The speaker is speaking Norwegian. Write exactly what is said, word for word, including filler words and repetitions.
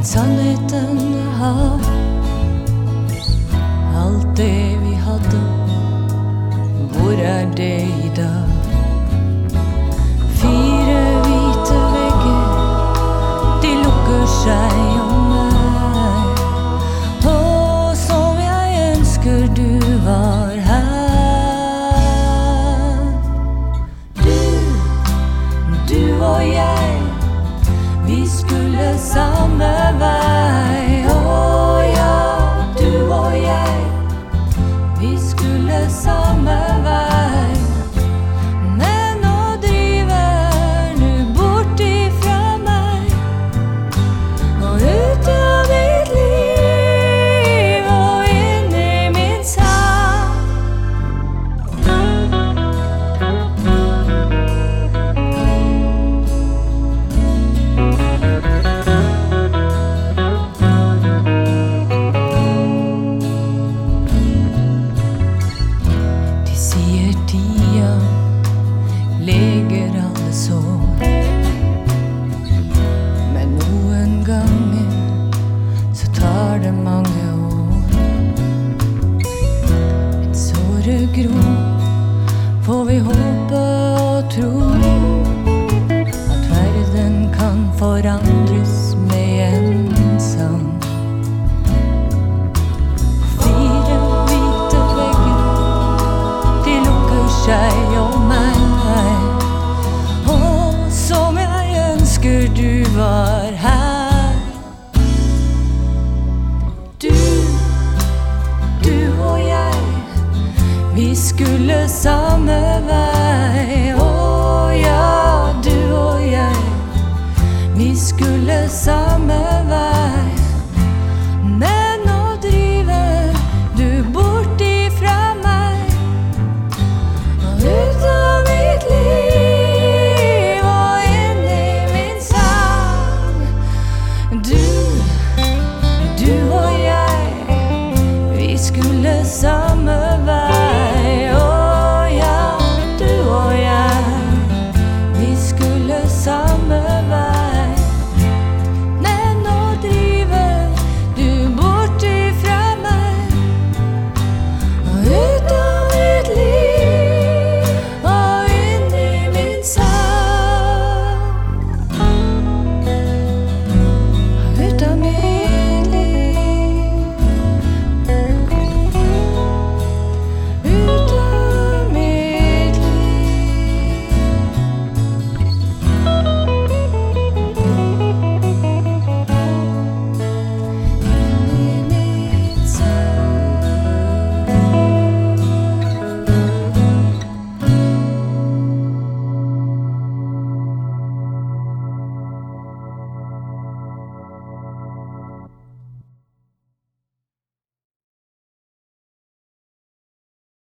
Sannheten har alt det vi hadde. Hvor er det i dag? Fire hvite vegger, de lukker seg om meg. Og som jeg ønsker du var her. Du, du og jeg, vi skulle samme vei. Å ja, du og jeg, vi skulle samme vei. Men nå driver du bort ifra meg, og ut av ditt liv og inn i min sang. De sier tida leger alle sår, men noen ganger så tar det mange år. Men såret gror, får vi håpe og tro at verden kan forandres med en sang. Fire hvite vegger, de lukker seg om meg. Og som jeg ønsker du var her. Du, du og jeg, vi skulle samme vei. Å ja, du og jeg, vi skulle samme vei. Men nå driver du bort ifra meg, og ut av mitt liv og inn i min sang. Du